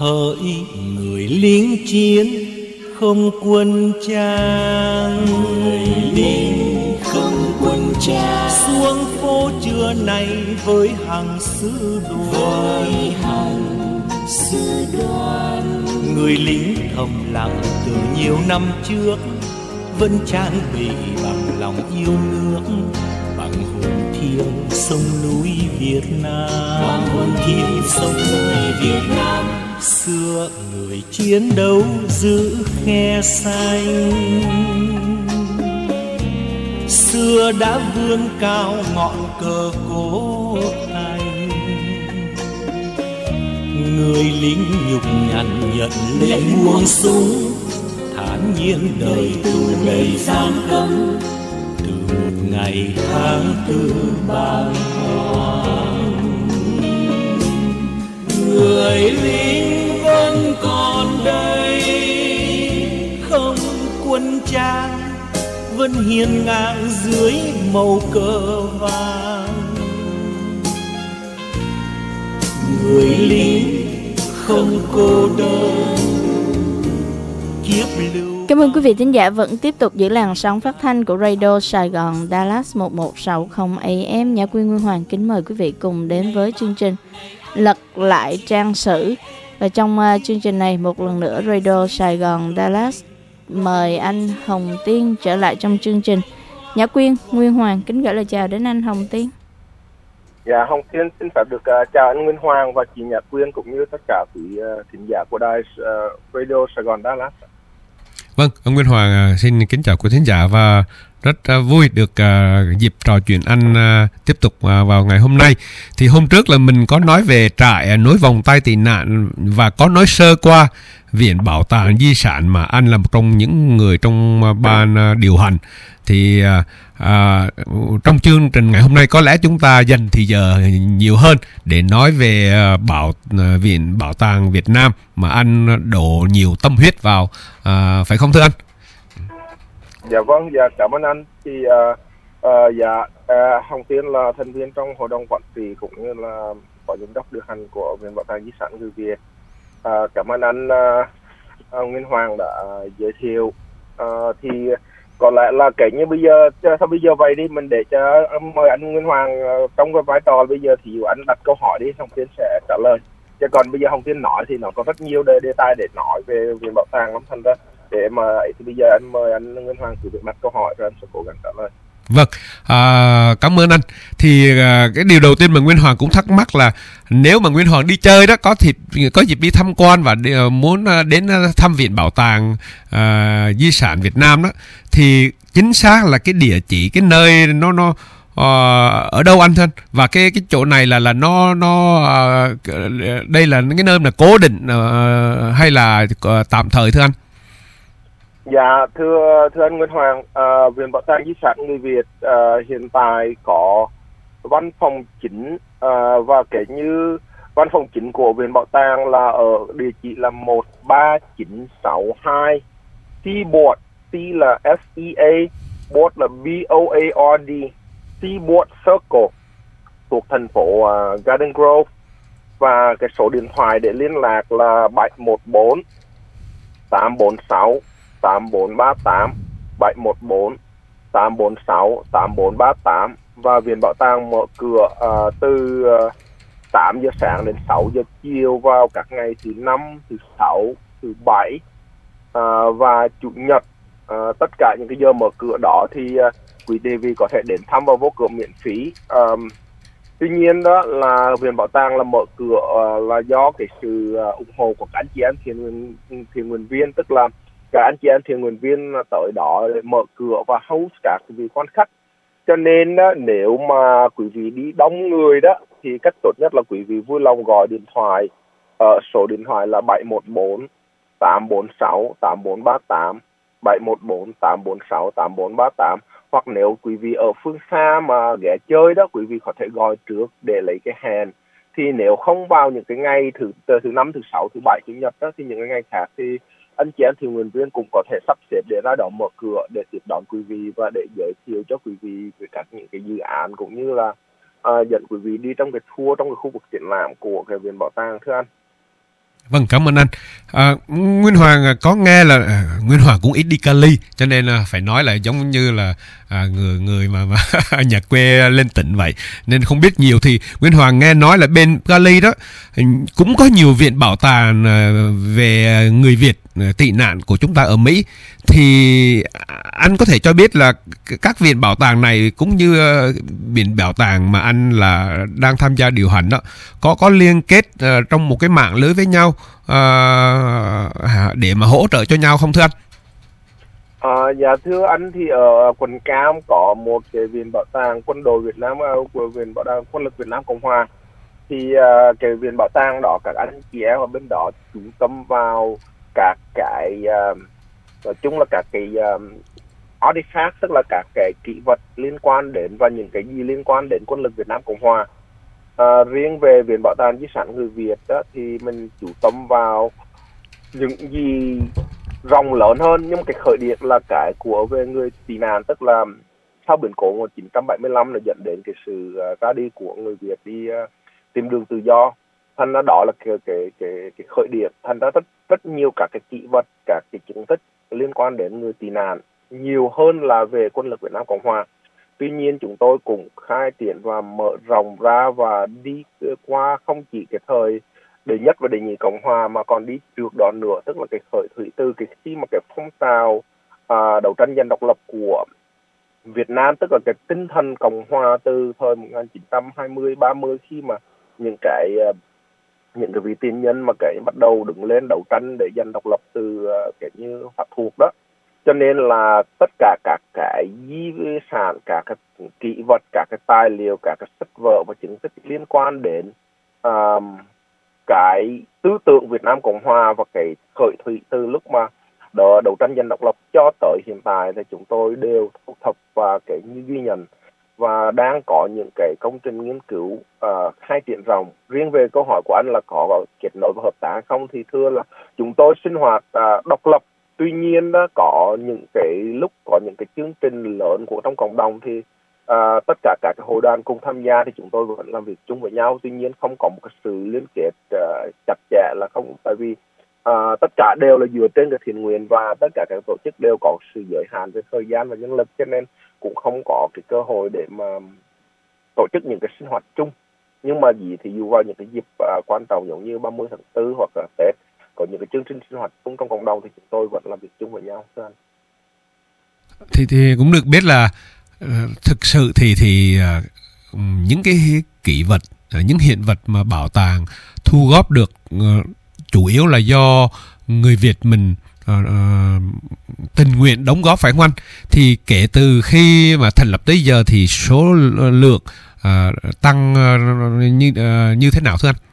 Hỡi người lính chiến không quân trang, người lính không quân trang, xuống phố trưa nay với hàng sư đoàn. Người lính thầm lặng từ nhiều năm trước, vẫn trang bị bằng lòng yêu nước, bằng hồn thiêng sông núi Việt Nam, bằng hồn thiêng sông núi Việt Nam. Xưa người chiến đấu giữ khe xanh, xưa đã vươn cao ngọn cờ cố thành. Người lính nhục nhằn nhận lệnh buông súng, thản nhiên đời tù đầy giam cấm, từ một ngày tháng tư bàng hoàng. Người lính vẫn còn đây, không quân trang, vẫn hiên ngang dưới màu cờ vàng. Người lính không cô đơn, kiếp lưu. Cảm ơn quý vị thính giả vẫn tiếp tục giữ làn sóng phát thanh của Radio Sài Gòn Dallas 1160 AM. Nhã Quyên Nguyên Hoàng kính mời quý vị cùng đến với chương trình Lật lại trang sử. Và trong chương trình này một lần nữa Radio Sài Gòn Dallas mời anh Hồng Tiên trở lại trong chương trình. Nhã Quyên Nguyên Hoàng kính gửi lời chào đến anh Hồng Tiên. Dạ, Hồng Tiên xin phép được chào anh Nguyên Hoàng và chị Nhã Quyên cũng như tất cả quý thính giả của đài Radio Sài Gòn Dallas. Vâng, ông Nguyên Hoàng xin kính chào quý thính giả và rất vui được dịp trò chuyện anh tiếp tục vào ngày hôm nay. Thì hôm trước là mình có nói về trại nối vòng tay tị nạn và có nói sơ qua Viện Bảo tàng Di sản mà anh là một trong những người trong ban điều hành. Thì trong chương trình ngày hôm nay có lẽ chúng ta dành thì giờ nhiều hơn để nói về Viện Bảo tàng Việt Nam mà anh đổ nhiều tâm huyết vào, phải không thưa anh? Dạ vâng, dạ cảm ơn anh. Thì Hồng Tiên là thành viên trong hội đồng quản trị cũng như là phó giám đốc điều hành của Viện Bảo tàng Di sản Người Việt. Cảm ơn anh Nguyên Hoàng đã giới thiệu. Thì có lẽ là kể như bây giờ vậy đi, mình để cho mời anh Nguyên Hoàng trong cái vai trò bây giờ thì anh đặt câu hỏi đi, Hồng Tiên sẽ trả lời. Chứ còn bây giờ Hồng Tiên nói thì nó có rất nhiều đề tài để nói về Viện Bảo tàng lắm, thành ra để mà thì bây giờ anh mời anh Nguyên Hoàng thử việc đặt câu hỏi rồi anh sẽ cố gắng trả lời. Vâng, cảm ơn anh. Thì cái điều đầu tiên mà Nguyên Hoàng cũng thắc mắc là nếu mà Nguyên Hoàng đi chơi đó, có dịp đi tham quan và muốn đến thăm Viện Bảo tàng Di sản Việt Nam đó, thì chính xác là cái địa chỉ, cái nơi nó ở đâu anh thân? Và cái chỗ này là nó đây là cái nơi mà cố định hay là tạm thời thưa anh? Dạ thưa anh Nguyên Hoàng, Viện Bảo tàng Di sản Người Việt hiện tại có văn phòng chính và kể như văn phòng chính của Viện Bảo tàng là ở địa chỉ là 13962 Seaboard, C là SEA, Board là BOARD, Seaboard Circle thuộc thành phố Garden Grove, và cái số điện thoại để liên lạc là 714 846 8438, 714 846 8438. Và Viện Bảo tàng mở cửa từ 8 giờ sáng đến 6 giờ chiều vào các ngày thứ 5, thứ 6, thứ 7 và chủ nhật. Tất cả những cái giờ mở cửa đó thì quý vị có thể đến thăm và vô cửa miễn phí. Tuy nhiên đó là Viện Bảo tàng là mở cửa là do cái sự ủng hộ của các anh chị em thiện nguyện viên, tức là các anh chị em thiện nguyện viên tới đó để mở cửa và host các vị quan khách. Cho nên đó, nếu mà quý vị đi đông người đó thì cách tốt nhất là quý vị vui lòng gọi điện thoại ở số điện thoại là 714 846 8438, 714 846 8438. Hoặc nếu quý vị ở phương xa mà ghé chơi đó, quý vị có thể gọi trước để lấy cái hẹn. Thì nếu không vào những cái ngày thứ 5, thứ 6, thứ 7, chủ nhật đó, thì những cái ngày khác thì anh chị em thiện nguyện viên cũng có thể sắp xếp để ra đó mở cửa để tiếp đón quý vị và để giới thiệu cho quý vị về các những cái dự án, cũng như là dẫn quý vị đi trong cái tour trong cái khu vực triển lãm của cái Viện Bảo tàng thưa anh. Vâng, cảm ơn anh. Nguyên Hoàng có nghe là Nguyên Hoàng cũng ít đi Cali, cho nên là phải nói là giống như là người mà nhà quê lên tỉnh vậy, nên không biết nhiều. Thì Nguyên Hoàng nghe nói là bên Cali đó cũng có nhiều viện bảo tàng về người Việt tị nạn của chúng ta ở Mỹ. Thì anh có thể cho biết là các viện bảo tàng này cũng như viện bảo tàng mà anh là đang tham gia điều hành đó có liên kết trong một cái mạng lưới với nhau để mà hỗ trợ cho nhau không thưa anh? Dạ thưa anh, thì ở quận Cam có một cái viện bảo tàng quân đội Việt Nam, của viện bảo tàng quân lực Việt Nam Cộng Hòa. Thì cái viện bảo tàng đó, các anh chị em ở bên đó chú tâm vào các cái nói chung là các cái artifact, tức là các cái kỷ vật liên quan đến và những cái gì liên quan đến quân lực Việt Nam Cộng Hòa. Riêng về viện bảo tàng di sản người Việt đó, thì mình chú tâm vào những gì rộng lớn hơn, nhưng mà cái khởi điểm là cái của về người tị nạn, tức là sau biến cố 1975 là dẫn đến cái sự ra đi của người Việt đi tìm đường tự do. Thành ra đó là cái khởi điểm. Thành ra rất nhiều các cái kỷ vật, các cái chứng tích liên quan đến người tị nạn nhiều hơn là về quân lực Việt Nam Cộng Hòa. Tuy nhiên chúng tôi cũng khai triển và mở rộng ra và đi qua không chỉ cái thời đệ nhất và đệ nhị Cộng Hòa mà còn đi trước đó nữa, tức là cái khởi thủy từ cái khi mà cái phong trào đấu tranh giành độc lập của Việt Nam, tức là cái tinh thần Cộng Hòa từ thời 1920-30, khi mà những cái vị tiền nhân mà cái bắt đầu đứng lên đấu tranh để giành độc lập từ cái như Pháp thuộc đó. Cho nên là tất cả các cái di sản, các cái kỷ vật, các cái tài liệu, các cái sách vở và chứng tích liên quan đến cái tư tưởng Việt Nam Cộng Hòa và cái khởi thủy từ lúc mà đấu tranh giành độc lập cho tới hiện tại thì chúng tôi đều thu thập và cái như ghi nhận và đang có những cái công trình nghiên cứu khai triển rộng. Riêng về câu hỏi của anh là có kết nối và hợp tác không, thì thưa là chúng tôi sinh hoạt độc lập. Tuy nhiên đó, có những cái lúc có những cái chương trình lớn của trong cộng đồng thì tất cả các cái hội đoàn cùng tham gia thì chúng tôi vẫn làm việc chung với nhau. Tuy nhiên không có một cái sự liên kết chặt chẽ, là không, tại vì tất cả đều là dựa trên cái thiện nguyện và tất cả các tổ chức đều có sự giới hạn về thời gian và nhân lực, cho nên cũng không có cái cơ hội để mà tổ chức những cái sinh hoạt chung. Nhưng mà thì dù vào những cái dịp quan trọng giống như 30 tháng 4 hoặc là Tết, có những cái chương trình sinh hoạt chung trong cộng đồng thì chúng tôi vẫn làm việc chung với nhau. Thưa anh. Thì cũng được biết là thực sự thì những cái kỷ vật, những hiện vật mà bảo tàng thu góp được chủ yếu là do người Việt mình tình nguyện đóng góp, phải không anh? Thì kể từ khi mà thành lập tới giờ thì số lượng tăng như thế nào thưa anh?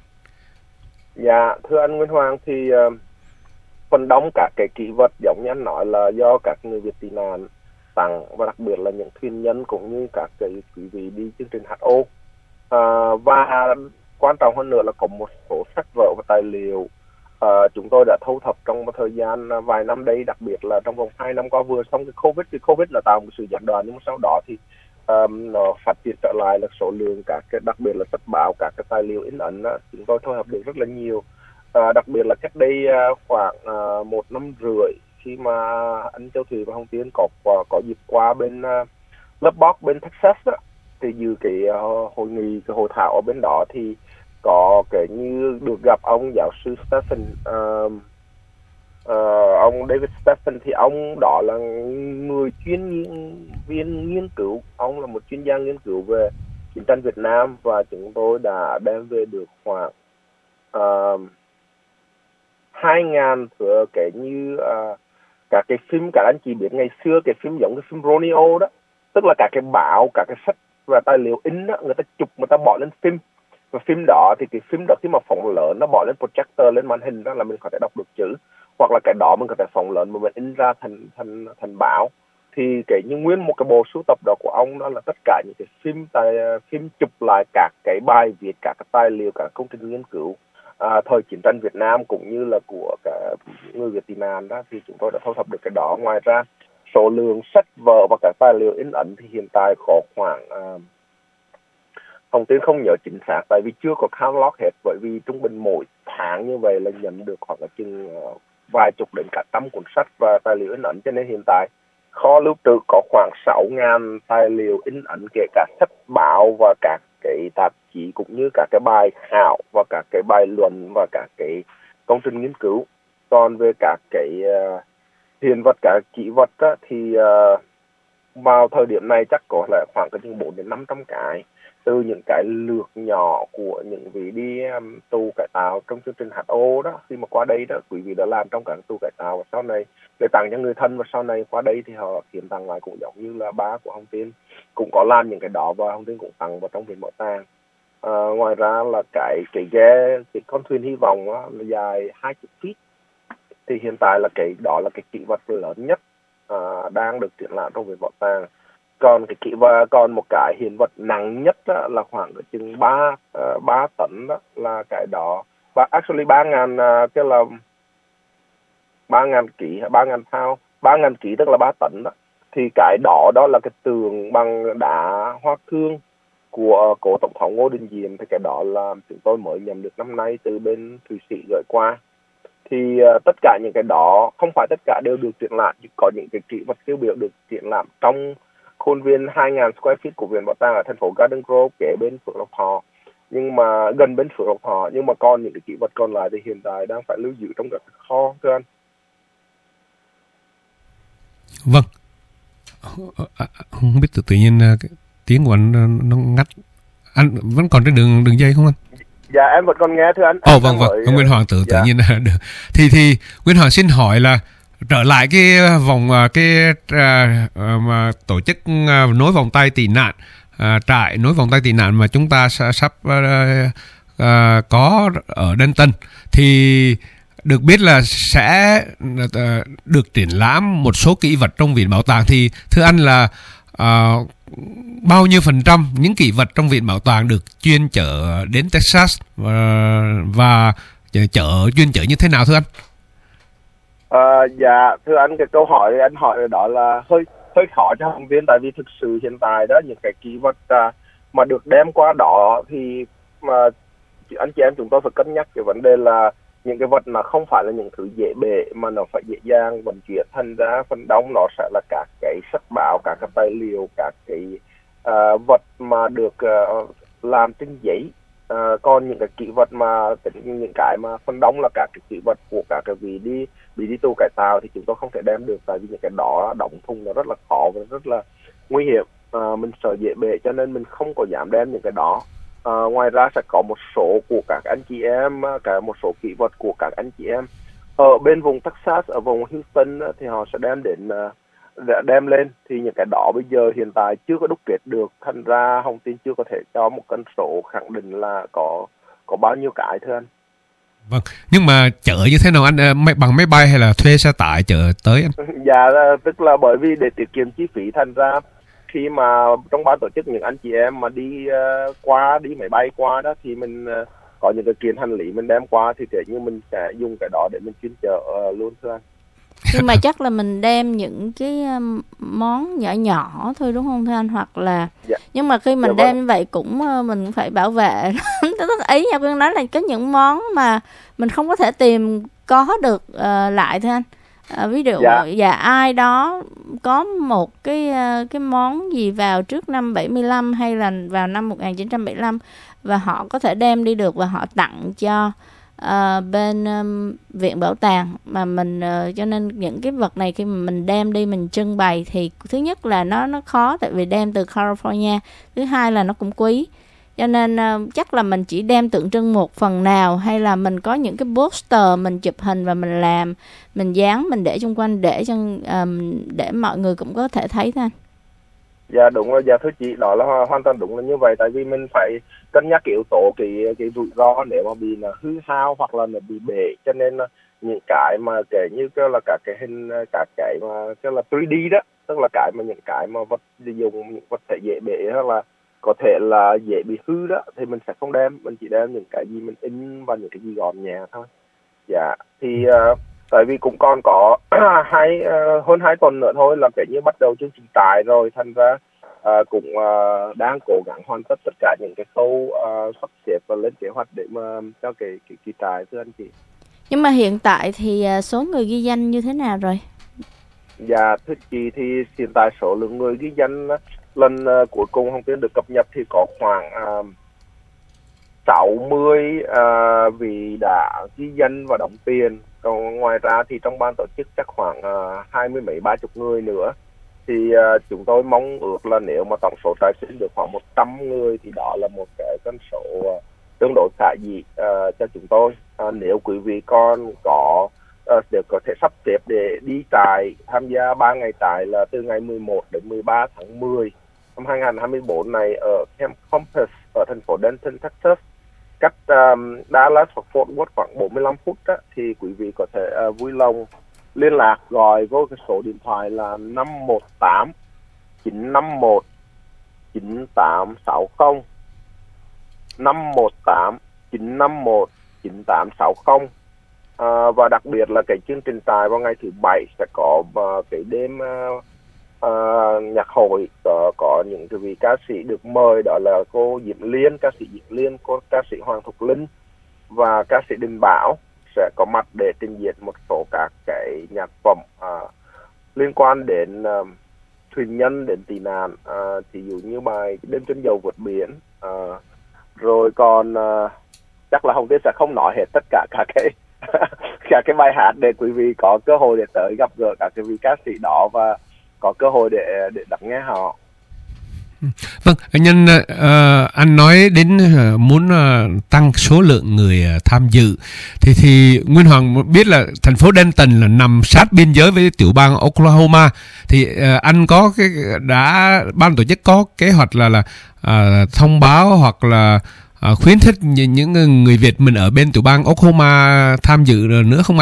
Dạ, thưa anh Nguyễn Hoàng, thì phần đông các cái kỷ vật giống như anh nói là do các người Việt tị nạn tặng, và đặc biệt là những thuyền nhân cũng như các cái quý vị đi chương trình HO. Và quan trọng hơn nữa là có một số sách vở và tài liệu chúng tôi đã thu thập trong một thời gian vài năm đây, đặc biệt là trong vòng 2 năm qua vừa xong cái Covid là tạo một sự gián đoạn, nhưng mà sau đó thì nó phát triển trở lại, là số lượng các cái, đặc biệt là sách báo, các cái tài liệu in ấn đó, chúng tôi thu thập được rất là nhiều. Đặc biệt là cách đây khoảng 1 năm rưỡi, khi mà anh Châu Thủy và Hồng Tiến có dịp qua bên Lubbock bên Texas đó, thì dự cái hội nghị, cái hội thảo ở bên đó, thì có cái như được gặp ông giáo sư Stephen, ông David Stephen. Thì ông đó là người viên nghiên cứu, ông là một chuyên gia nghiên cứu về chiến tranh Việt Nam, và chúng tôi đã đem về được khoảng 2.000 thừa cái như các cái phim, các anh chị biết ngày xưa cái phim giống cái phim Roneo đó, tức là các cái báo, các cái sách và tài liệu in đó, người ta chụp, người ta bỏ lên phim. Và phim đó thì cái phim đó khi mà phóng lớn nó bỏ lên projector, lên màn hình đó, là mình có thể đọc được chữ, hoặc là cái đó mình có thể phóng lớn mà mình in ra thành báo. Thì cái như nguyên một cái bộ sưu tập đó của ông đó là tất cả những cái phim chụp lại các cái bài viết, các cái tài liệu, các công trình nghiên cứu thời chiến tranh Việt Nam cũng như là của cả người Việt tị nạn đó, thì chúng tôi đã thu thập được cái đó. Ngoài ra số lượng sách vở và các tài liệu in ấn thì hiện tại có khoảng thông tin không nhớ chính xác, tại vì chưa có catalog hết, bởi vì trung bình mỗi tháng như vậy là nhận được khoảng là chừng vài chục đến cả trăm cuốn sách và tài liệu in ấn, cho nên hiện tại kho lưu trữ có khoảng 6.000 tài liệu in ấn, kể cả sách báo và các cái tạp chí, cũng như các cái bài khảo và các cái bài luận và các cái công trình nghiên cứu. Còn về các cái hiện vật, các chỉ vật á, thì vào thời điểm này chắc có là khoảng cái chừng 4 đến 500 cái, từ những cái lược nhỏ của những vị đi tù cải tạo trong chương trình HO đó, khi mà qua đây đó quý vị đã làm trong các tù cải tạo, và sau này để tặng cho người thân, và sau này qua đây thì họ hiến tặng lại, cũng giống như là ba của Hồng Tiên cũng có làm những cái đó và Hồng Tiên cũng tặng vào trong viện bảo tàng. Ngoài ra là cái ghe, cái con thuyền hy vọng đó, là dài 20 feet, thì hiện tại là cái đó là cái kỷ vật lớn nhất đang được triển lãm trong viện bảo tàng. Còn cái kỷ vật, còn một cái hiện vật nặng nhất đó, là khoảng chừng 3 tấn đó, là cái đó actually 3.000 cái là 3.000 ký, 3.000 pound, 3.000 ký tức là 3 tấn đó. Thì cái đó là cái tượng bằng đá hoa cương của cố tổng thống Ngô Đình Diệm. Thì cái đó là chúng tôi mới nhận được năm nay từ bên Thụy Sĩ gửi qua. Thì tất cả những cái đó không phải tất cả đều được triển lãm, chỉ có những cái kỷ vật tiêu biểu được triển lãm trong khuôn viên 2.000 square feet của viện bảo tàng ở thành phố Garden Grove, kế bên Phước Lộc Thọ, nhưng mà gần bên Phước Lộc Thọ. Nhưng mà còn những cái kỷ vật còn lại thì hiện tại đang phải lưu giữ trong các kho, thưa anh. Vâng, không biết tự nhiên cái tiếng của anh nó ngắt. Anh vẫn còn trên đường dây không anh? Dạ em vẫn còn nghe thưa anh. Vâng, ông Nguyên Hoàng tự nhiên được. Thì Nguyên Hoàng xin hỏi là trở lại cái vòng mà tổ chức nối vòng tay tị nạn, trại nối vòng tay tị nạn mà chúng ta sắp có ở Denton, thì được biết là sẽ được triển lãm một số kỷ vật trong viện bảo tàng. Thì thưa anh là bao nhiêu phần trăm những kỷ vật trong viện bảo tàng được chuyên chở đến Texas và chuyên chở như thế nào thưa anh? Dạ thưa anh, cái câu hỏi anh hỏi đó là hơi khó cho học viên, tại vì thực sự hiện tại đó những cái kỷ vật mà được đem qua đó thì mà anh chị em chúng tôi phải cân nhắc cái vấn đề là những cái vật là không phải là những thứ dễ bể mà nó phải dễ dàng vận chuyển, thành ra phần đông nó sẽ là các cái sách báo, các cái tài liệu, các cái vật mà được làm trên giấy. Còn những cái kỷ vật mà những cái mà phần đông là các cái kỷ vật của các cái bị đi tù cải tạo thì chúng tôi không thể đem được, tại vì những cái đó đóng thùng nó rất là khó và rất là nguy hiểm, mình sợ dễ bể cho nên mình không có dám đem những cái đó. Ngoài ra sẽ có một số của các anh chị em, một số kỷ vật của các anh chị em ở bên vùng Texas, ở vùng Houston thì họ sẽ đem lên. Thì những cái đó bây giờ hiện tại chưa có đúc kết được, thành ra Hồng Tiên chưa có thể cho một con số khẳng định là có bao nhiêu cái thưa anh. Vâng, nhưng mà chở như thế nào anh, bằng máy bay hay là thuê xe tải chở tới anh? Dạ, tức là bởi vì để tiết kiệm chi phí, thành ra khi mà trong ban tổ chức những anh chị em mà đi máy bay qua đó thì mình có những cái kiện hành lý mình đem qua, thì kiểu như mình sẽ dùng cái đó để mình chuyên chở luôn thưa anh. Nhưng mà chắc là mình đem những cái món nhỏ nhỏ thôi đúng không thưa anh, hoặc là nhưng mà khi mình đem như vậy cũng mình phải bảo vệ. Ý nha, Quyên nói là có những món mà mình không có thể tìm có được lại thưa anh. Ví dụ ai đó có một cái món gì vào trước năm 75 hay là vào năm 1975 và họ có thể đem đi được và họ tặng cho bên viện bảo tàng mà mình cho nên những cái vật này khi mà mình đem đi mình trưng bày thì thứ nhất là nó khó, tại vì đem từ California, thứ hai là nó cũng quý, cho nên chắc là mình chỉ đem tượng trưng một phần nào, hay là mình có những cái poster mình chụp hình và mình làm, mình dán, mình để xung quanh để mọi người cũng có thể thấy thôi. Dạ đúng rồi, dạ thưa chị, đó là hoàn toàn đúng là như vậy, tại vì mình phải cân nhắc cái yếu tố cái rủi ro nếu mà bị là hư hao hoặc là nó bị bể, cho nên là những cái mà kể như là các cái hình, các cái mà cái là 3D đó, tức là cái mà những cái mà vật dùng những vật thể dễ bể hoặc là có thể là dễ bị hư đó thì mình sẽ không đem, mình chỉ đem những cái gì mình in và những cái gì gọn nhẹ thôi. Dạ thì tại vì cũng còn có hơn 2 tuần nữa thôi là kể như bắt đầu chương trình trại rồi, thành ra cũng đang cố gắng hoàn tất tất cả những cái khâu sắp xếp và lên kế hoạch để mà cho cái kỳ trại thưa anh chị. Nhưng mà hiện tại thì số người ghi danh như thế nào rồi? Dạ thưa chị, thì hiện tại số lượng người ghi danh lần cuối cùng Hồng Tiên được cập nhật thì có khoảng 60 vị đã ghi danh và đóng tiền. Còn ngoài ra thì trong ban tổ chức chắc khoảng 20 mấy 30 người nữa. Thì chúng tôi mong ước là nếu mà tổng số trại sinh được khoảng 100 người thì đó là một cái con số tương đối khả dĩ cho chúng tôi. Nếu quý vị còn có để có thể sắp xếp để đi trại, tham gia 3 ngày trại là từ ngày 11 đến 13 tháng 10 năm 2024 này ở Camp Compass ở thành phố Denton, Texas, cách Dallas hoặc Fort Worth khoảng 45 phút đó, thì quý vị có thể vui lòng liên lạc gọi vô cái số điện thoại là 518 951 9860, 518 951 9860. Và đặc biệt là cái chương trình trại vào ngày thứ Bảy sẽ có cái đêm nhạc hội, có những cái vị ca sĩ được mời, đó là cô Diễm Liên, ca sĩ Diễm Liên, cô ca sĩ Hoàng Thục Linh và ca sĩ Đình Bảo sẽ có mặt để trình diễn một số các cái nhạc phẩm liên quan đến thuyền nhân, đến tị nạn, thì dụ như bài Đêm trên dầu vượt biển, rồi còn chắc là Hồng Tiên sẽ không nói hết tất cả các cái bài hát để quý vị có cơ hội để tới gặp gỡ các cái vị ca sĩ đó và có cơ hội để đọc nghe họ. Vâng, nhân anh nói đến muốn tăng số lượng người tham dự thì Nguyên Hoàng biết là thành phố Denton là nằm sát biên giới với tiểu bang Oklahoma, thì anh có ban tổ chức có kế hoạch là thông báo hoặc là khuyến khích những người Việt mình ở bên tiểu bang Oklahoma tham dự nữa không anh?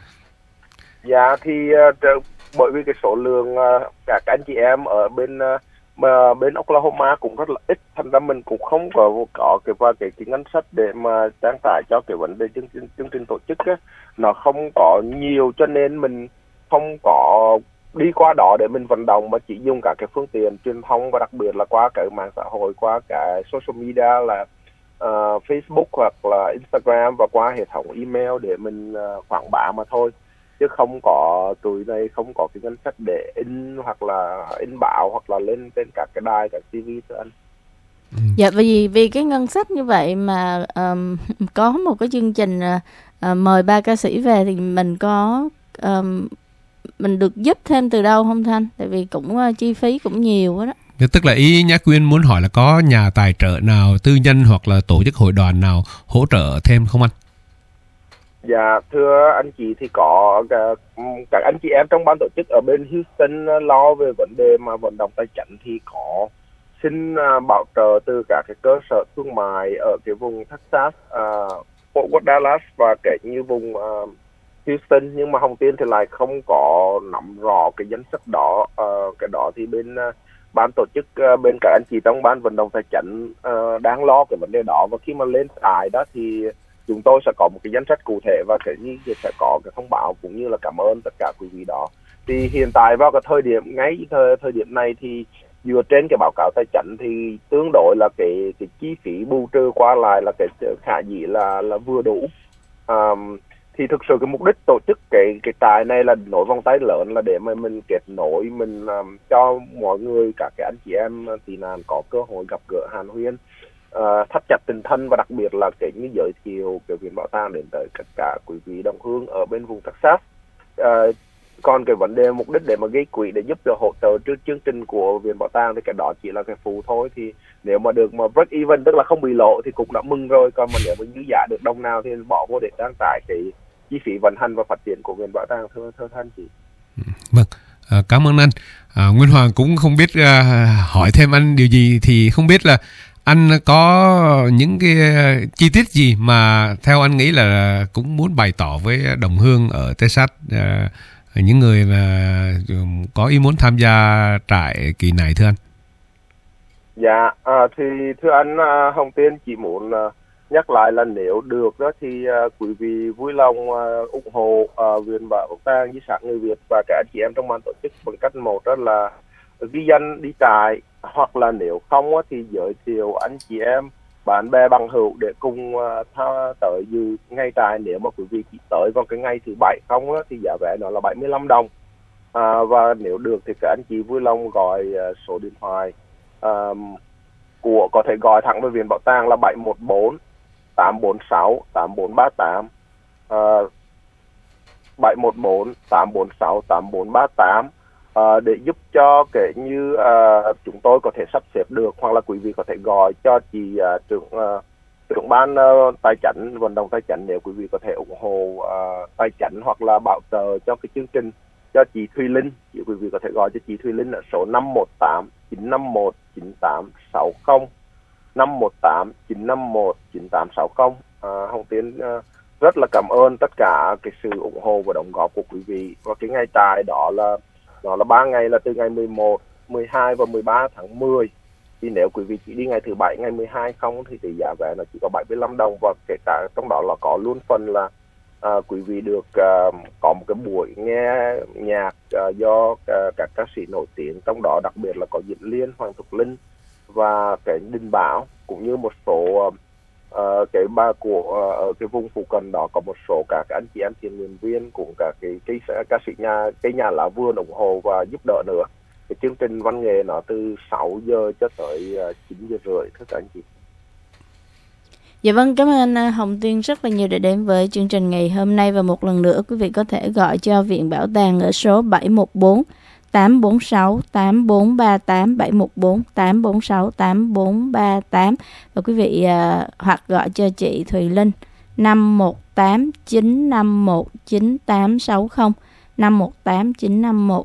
Dạ thì bởi vì cái số lượng các anh chị em ở bên Oklahoma cũng rất là ít, thành ra mình cũng không có cái ngân sách để mà trang trải cho cái vấn đề chương trình tổ chức á, nó không có nhiều, cho nên mình không có đi qua đó để mình vận động, mà chỉ dùng cả cái phương tiện truyền thông và đặc biệt là qua cái mạng xã hội, qua cái social media là Facebook hoặc là Instagram và qua hệ thống email để mình quảng bá mà thôi, chứ không có tụi này không có cái ngân sách để in hoặc là in báo hoặc là lên trên các cái đài, các TV thưa anh. Dạ, vì cái ngân sách như vậy mà có một cái chương trình mời 3 ca sĩ về thì mình có mình được giúp thêm từ đâu không Thanh? Tại vì cũng chi phí cũng nhiều quá đó. Tức là ý Nhã Quyên muốn hỏi là có nhà tài trợ nào tư nhân hoặc là tổ chức hội đoàn nào hỗ trợ thêm không anh? Dạ thưa anh chị, thì có các anh chị em trong ban tổ chức ở bên Houston lo về vấn đề mà vận động tài chính thì có xin bảo trợ từ các cái cơ sở thương mại ở cái vùng Texas, Fort Worth, Dallas và kể như vùng Houston, nhưng mà Hồng Tiên thì lại không có nắm rõ cái danh sách đó. Cái đó thì bên ban tổ chức, bên các anh chị trong ban vận động tài chính đang lo cái vấn đề đó, và khi mà lên trại đó thì chúng tôi sẽ có một cái danh sách cụ thể và cái gì sẽ có cái thông báo cũng như là cảm ơn tất cả quý vị đó. Thì hiện tại vào cái thời điểm thời điểm này thì dựa trên cái báo cáo tài chính thì tương đối là cái chi phí bù trừ qua lại là cái khả dĩ là vừa đủ. Thì thực sự cái mục đích tổ chức cái trại này là nối vòng tay lớn là để mà mình kết nối, mình cho mọi người, các cái anh chị em tị nạn có cơ hội gặp gỡ hàn huyên, thắt chặt tình thân và đặc biệt là cái như giới thiệu cái viện bảo tàng đến tới tất cả quý vị đồng hương ở bên vùng Texas. Còn cái vấn đề mục đích để mà gây quỹ để giúp cho hỗ trợ trước chương trình của viện bảo tàng thì cái đó chỉ là cái phụ thôi. Thì nếu mà được mà break even, tức là không bị lộ thì cũng đã mừng rồi. Còn mà nếu mà dư giả được đồng nào thì bỏ vô để trang trải cái chi phí vận hành và phát triển của viện bảo tàng thưa Thanh chị. Vâng, cảm ơn anh. Nguyên Hoàng cũng không biết hỏi thêm anh điều gì, thì không biết là anh có những cái chi tiết gì mà theo anh nghĩ là cũng muốn bày tỏ với đồng hương ở Texas, những người mà có ý muốn tham gia trại kỳ này thưa anh? Dạ, thì thưa anh, Hồng Tiên chỉ muốn nhắc lại là nếu được đó thì quý vị vui lòng ủng hộ Viện Bảo tàng Di sản người Việt và cả anh chị em trong ban tổ chức bằng cách một đó là ghi danh đi trại, hoặc là nếu không thì giới thiệu anh chị em bạn bè bằng hữu để cùng tới dự ngày trại. Nếu mà quý vị chỉ tới vào cái ngày thứ bảy không thì giá vé nó là 75 đồng. Và nếu được thì các anh chị vui lòng gọi số điện thoại có thể gọi thẳng về Viện Bảo tàng là 714 846 8438, 714 846 8438 để giúp cho kể như chúng tôi có thể sắp xếp được, hoặc là quý vị có thể gọi cho chị trưởng ban tài chính, vận động tài chính, nếu quý vị có thể ủng hộ tài chính hoặc là bảo trợ cho cái chương trình cho chị Thùy Linh. Quý vị có thể gọi cho chị Thùy Linh ở số 518 951 9860, 518 951 9860. Hồng Tiến rất là cảm ơn tất cả cái sự ủng hộ và đóng góp của quý vị. Và cái ngày trại đó là 3 ngày, là từ ngày 11, 12 và 13 tháng 10. Thì nếu quý vị chỉ đi ngày thứ bảy, ngày 12 không thì giá vé nó chỉ có 75 đồng, và kể cả trong đó là có luôn phần là quý vị được có một cái buổi nghe nhạc do các ca sĩ nổi tiếng, trong đó đặc biệt là có Diễn Liên, Hoàng Thục Linh và cái Đình Bảo, cũng như một số cái ba của ở cái vùng phụ cận đó có một số các anh chị em thiện nguyện viên, cũng cả cái ca sĩ nhà lá vườn ủng hộ và giúp đỡ nữa. Cái chương trình văn nghệ nó từ 6 giờ cho tới 9 giờ rưỡi thưa các anh chị. Dạ vâng, cảm ơn anh Hồng Tuyên rất là nhiều đã đến với chương trình ngày hôm nay. Và một lần nữa quý vị có thể gọi cho Viện Bảo tàng ở số 714 846 8438, 714 846 8438. Và quý vị hoặc gọi cho chị Thùy Linh 518 951 9860, 518 951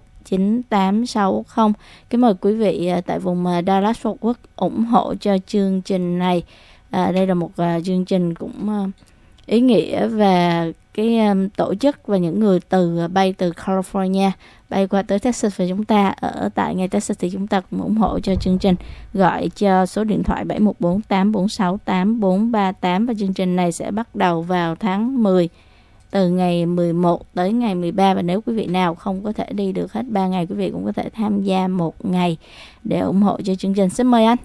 9860. Kính mời quý vị tại vùng Dallas Fort Worth ủng hộ cho chương trình này. Đây là một chương trình cũng ý nghĩa, và cái tổ chức và những người bay từ California bay qua tới Texas, và chúng ta ở tại ngay Texas thì chúng ta cũng ủng hộ cho chương trình. Gọi cho số điện thoại 714 846 8438, và chương trình này sẽ bắt đầu vào tháng 10 từ ngày 11 tới ngày 13. Và nếu quý vị nào không có thể đi được hết 3 ngày, quý vị cũng có thể tham gia một ngày để ủng hộ cho chương trình. Xin mời anh.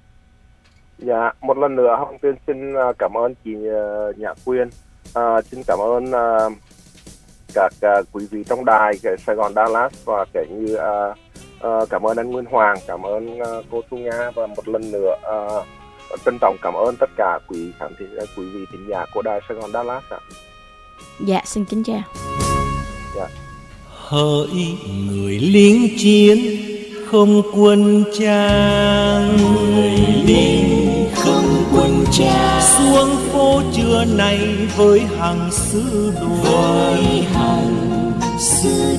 Dạ, một lần nữa Hồng Tuyên xin cảm ơn chị Nhã Quyên, xin cảm ơn các quý vị trong đài Sài Gòn Dallas, và kể như cảm ơn anh Nguyên Hoàng, cảm ơn cô Thu Nga, và một lần nữa trân trọng cảm ơn tất cả quý vị thính giả của đài Sài Gòn Dallas ạ. Dạ, xin kính chào. Dạ. Hỡi người lính chiến không quân trang, người lính không quân trang xuống phố trưa nay với hàng sứ đồ,